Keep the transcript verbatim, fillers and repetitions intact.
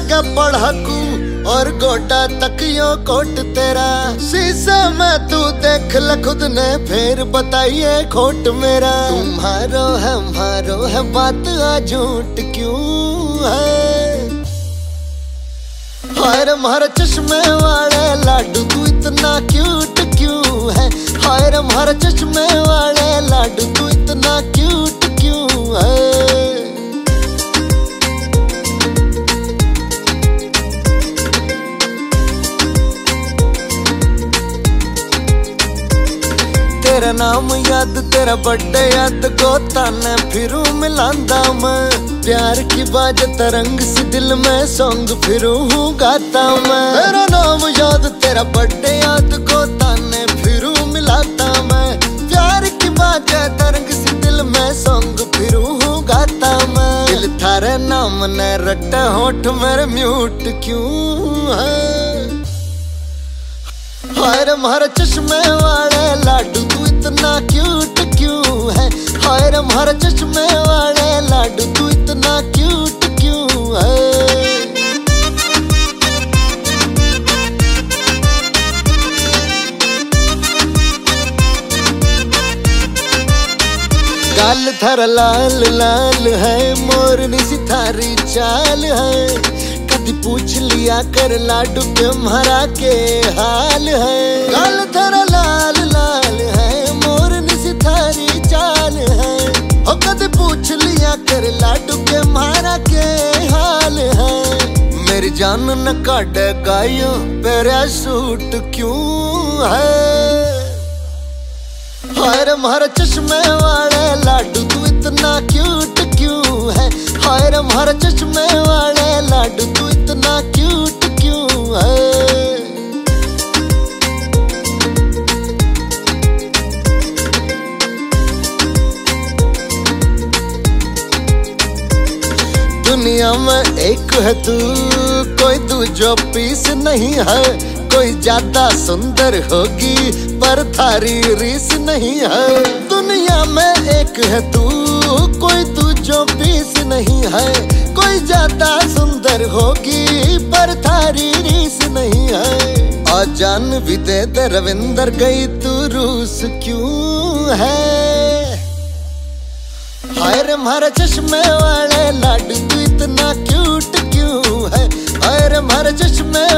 लगा पढ़ाकू और गोटा तक यो कोट तेरा। शीशा में तू देख ल खुद ने फिर बताइए खोट मेरा। तुम्हारो है मारो है बात आ झूठ क्यों है। हाय मारा चश्मे वाले लाडू तू इतना क्यूट क्यों है। हाय मारा चश्मे वाले लाडू तू इतना क्यूट क्यों है। तेरा नाम याद तेरा बर्थडे याद को ताने फिरू मिलांदा मैं। प्यार की बाज तरंग सी दिल में सॉन्ग फिरू हूँ गाता मैं। मेरा नाम याद तेरा बर्थडे याद को ताने फिरू मिलाता मैं। प्यार की बाज तरंग सी दिल में सॉन्ग फिरू हूँ गाता मैं। दिल थारे नाम ने रट्टा होठ मेरे म्यूट क्यों है। हाय मारा चश्मे वाले लाडू तू इतना क्यूट क्यों है। हाय मारा चश्मे वाले लाडू तू इतना क्यूट क्यों है। गाल थर लाल लाल है मोरनी सी थारी चाल है। कभी पूछ लिया कर लाडू के मारा के हाल है। गाल थरा लाल लाल है मोरनी सी थारी चाल है। ओ कभी पूछ लिया कर लाडू के मारा के हाल है। मेरी जान न काट गायो पेरा सूट क्यों है। हाय मारा चश्मे वाले लाडू तू इतना क्यूट क्यों है। हाय मारा चश्मे वाले लाडू तू इतना क्यूट क्यों है। दुनिया में एक है तू कोई दूजो पीस नहीं है। कोई ज्यादा सुंदर होगी पर थारी रीस नहीं है। दुनिया में एक है तू कोई दूजो पीस नहीं है। कोई ज्यादा सुंदर होगी पर थारी रीस नहीं है। और जान भी दे दे रविंदर गई तू रूस क्यों है। हाय रे मारा चश्मे वाले लाडू तू इतना क्यूट क्यों है। हाय रे मारा चश्मे